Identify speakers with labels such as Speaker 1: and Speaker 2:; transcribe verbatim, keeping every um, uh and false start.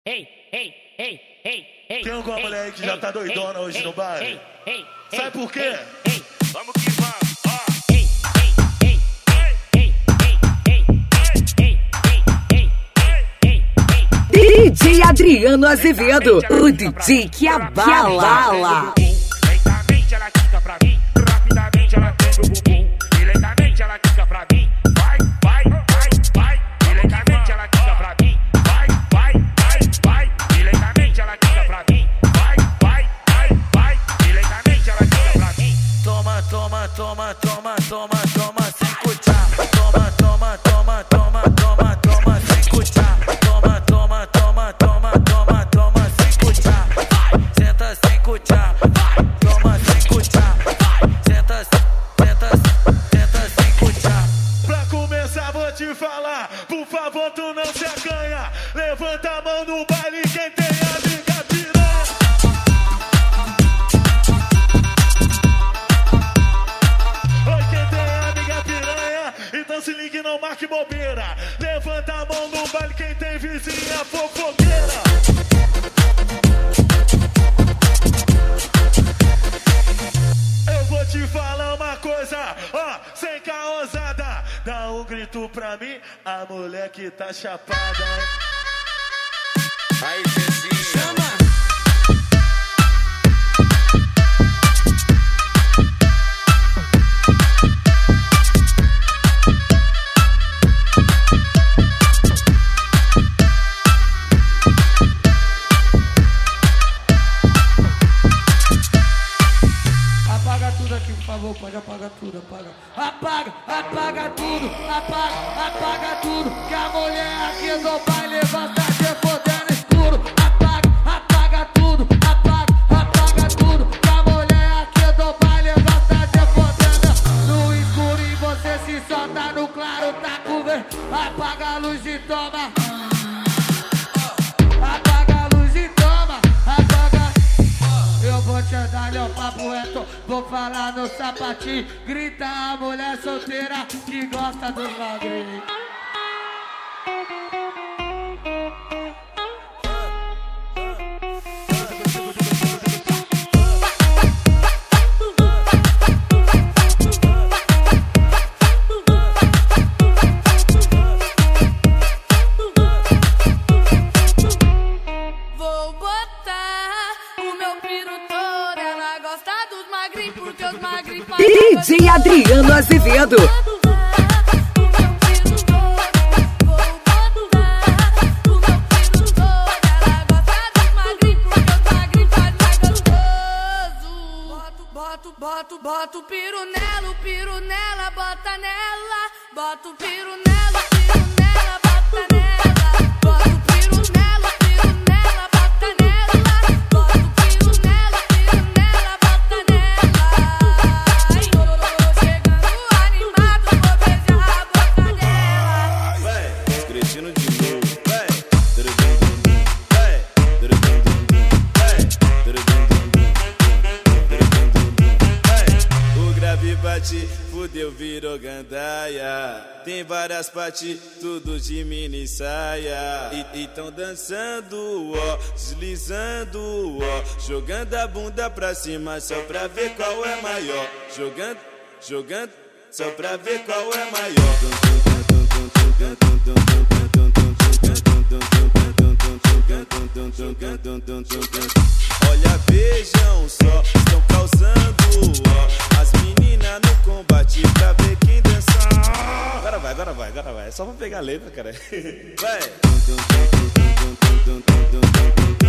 Speaker 1: Ei, ei, ei, ei, ei.
Speaker 2: Tem alguma mulher aí que já tá doidona hoje no baile? Sabe por quê?
Speaker 3: Vamos que vamos, ó.
Speaker 4: D J Adriano Azevedo, o D J que abala.
Speaker 3: Lentamente ela quica pra mim, rapidamente ela treme o bumbum. E lentamente ela quica pra mim, vai, vai, vai, vai. E lentamente ela quica pra mim, vai, vai, vai, vai. E lentamente ela quica pra mim, vai, vai, vai, vai. E lentamente ela quica pra mim.
Speaker 2: Toma, toma, toma, toma, toma, toma, sem cuchar. Toma, toma, toma, toma, toma, toma, sem cuchar. Toma, toma, toma, toma, toma, toma, sem cuchar. Senta sem cuchar. Toma sem cuchar. Senta, senta, senta sem cuchar. Pra começar vou te falar, por favor tu não se acanha. Levanta a mão no baile quem tem amiga piranha. Oi, quem tem amiga piranha, então se ligue, não marque bobeira. Levanta a mão no baile quem tem vizinha fofoqueira. Eu vou te falar uma coisa, ó, sem caosada. Dá um grito pra mim, a mulher que tá chapada, hein?
Speaker 3: Aí, Cezinho.
Speaker 2: Chama!
Speaker 5: Apaga tudo aqui, por favor, pode apagar tudo, apaga. Apaga, apaga tudo, apaga, apaga tudo. Que a mulher aqui do baile gosta de foder no escuro. Apaga, apaga tudo, apaga, apaga tudo. Que a mulher aqui do baile gosta de foder no escuro. E você se solta no claro, tá com ver. Apaga a luz e toma. Apaga a luz e toma, apaga. Eu vou te dar meu papo reto, vou falar no sapatinho. Grita a mulher solteira que gosta dos magrinhos.
Speaker 6: Vou botar o meu piru todo. Ela gosta dos magrinhos porque os magrinhos fazem
Speaker 4: D J Adriano Azevedo.
Speaker 6: Bota, bota o piru nela, o piru nela, bota nela. Bota o piru nela, o piru nela, bota nela. Bota o piru nela, o piru nela, bota nela. Bota o piru nela, o piru nela, bota nela. Ai, tô chegando animado, vou beijar a boca dela.
Speaker 7: Vai, os cretinos de novo, vai. Durudum, dum, dum, vai. Durudum, dum, dum, vai. Durudum, dum, dum, durudum, dum, dum, vai. O grave bate, fudeu, virou gandaia. Tem várias partes, tudo de mini saia. E, e tão dançando, ó, deslizando, ó. Jogando a bunda pra cima só pra ver qual é maior. Jogando, jogando, só pra ver qual é maior. Olha, vejam só, estão causando, ó. As meninas no combate pra ver quem dança. Agora vai, agora vai, agora vai. É só pra pegar a letra, cara. Vai.